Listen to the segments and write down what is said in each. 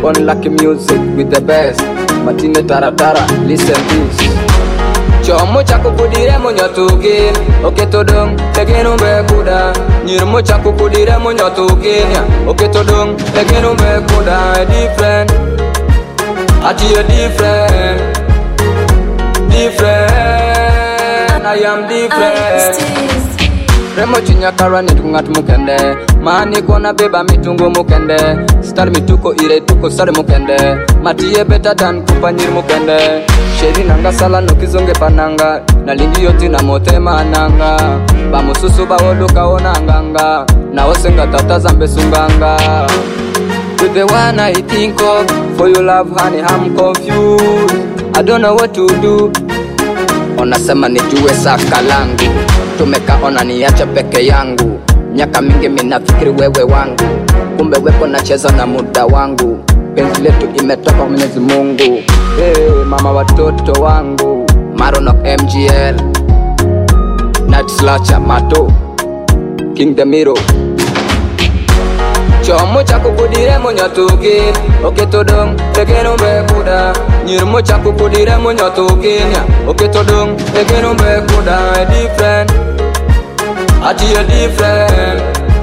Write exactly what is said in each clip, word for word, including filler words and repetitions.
on lucky music with the best. Matine tara tara, listen this. Chomo chako kudire monyotugin, oketodong tegenu mbekuda. Nyirmo chako kudire monyotugin, oketodong tegenu mbekuda. Different, ati you different, different. I am different. Remo chinya karani tungat mukende, mani kona beba mitungo mukende. Star mituko ire tuko sare mukende, matiye better than kupanyir mukende. Sheri nanga sala nukizonge pananga, nalingi yoti na mote mananga. Bamususu bawoluka onanganga, na osenga tata zambe sunganga. With the one I think of, for your love honey I'm confused. I don't know what to do. Onasema nijue saka langu, tumeka ona niacha peke yangu. Miaka mingi minafikiri wewe wangu, kumbe wepo nacheza na muda wangu. Penzi letu imetoka Mwenyezi Mungu. Hey, mama watoto wangu, Marono M G L, Night Slasher Mato, King Demiro. Chomo chako kudire monyotugin, oketodong tegenu mbekuda. Nyirmo chako kudire monyotugin, oketodong tegenu mbekuda. Different, ati you different,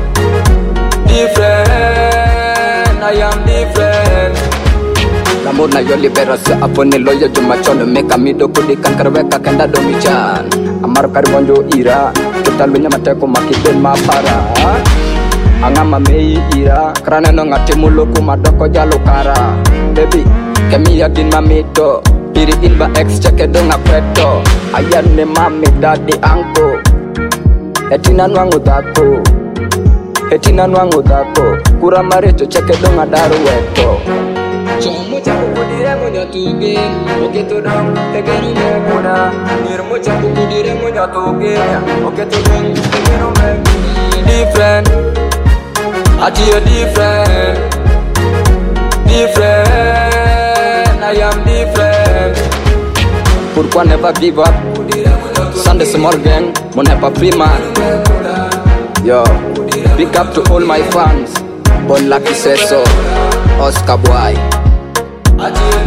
different. I am different. Namu na yo libera se apone loyo jumachono meka mido kudi kankarweka kenda domichan. Amar karbonjo ira, kitalunya mateko makiden mapara. Angama mei ira, krana no ngati muluku madoko jalukara. Baby, kemi yagin mamito, piri inba ex cheke donga kweto. Ayane mami daddy uncle, etina nwangu dako, etina nwangu dako. Kura marecho cheke donga daru weto. Chomo chako kudire monyotugin, oketodong tegenu mbekuda. Nyirmo chako kudire monyotugin, oketodong tegenu mbekuda. Different, ati you different, different. I am different. Pourquoi never give up? Sunday small gang, mon never free man. Yo, big up to all my fans. Bon lucky say so, Oscar boy.